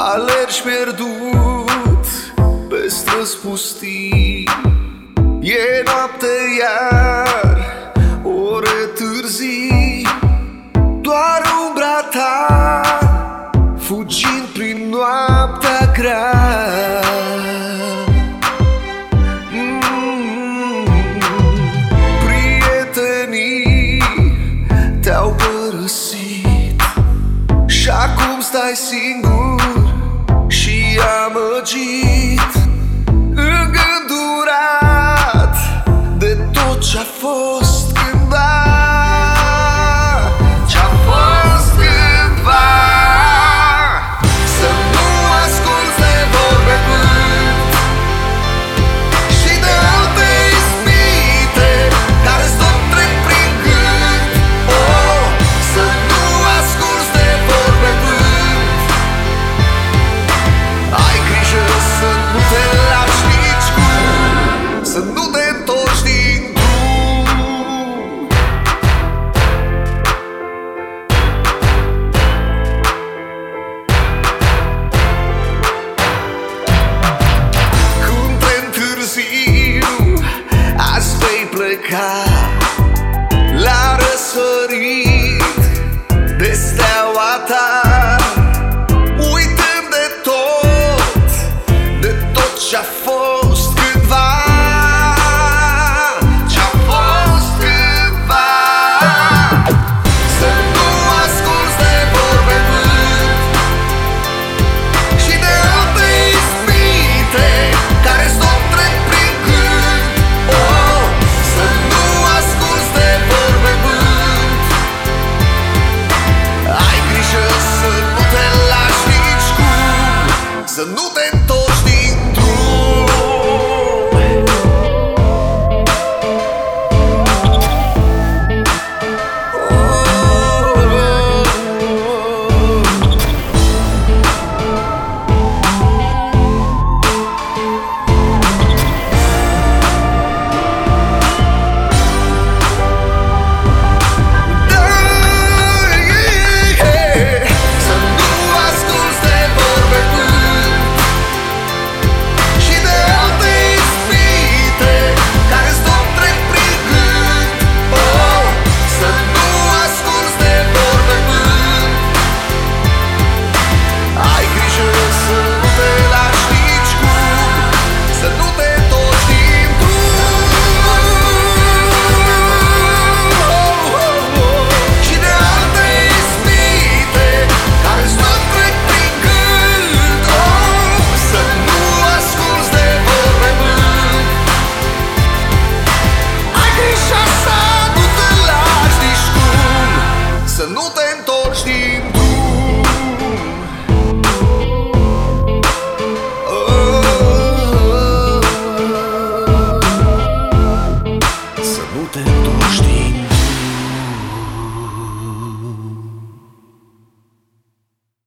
Alergi pierdut pe străzi pustii. E noapte iar, ore târzii, doar umbra ta fugind prin noaptea grea. Prietenii te-au părăsit și acum stai singur și amăgit, îngândurat de tot ce-a fost cândva. Ce-a fost cândva. Să nu asculți de vorbe vânt și de alte ispite care-ți tot trec prin gând. Oh, să nu asculți de vorbe vânt. Ai grijă să nu te lași nici cum, să nu te întorci din drum. Cum tren târziu azi vei pleca la răsărit de steaua ta, uitând de tot ce-a fost cândva. Ce-a fost cândva. Să nu asculți de vorbe vânt și de alte ispite care-ți tot trec prin gând. Oh, să nu asculți de vorbe vânt. Ai grijă să nu te lași nici cum, să nu te întorci.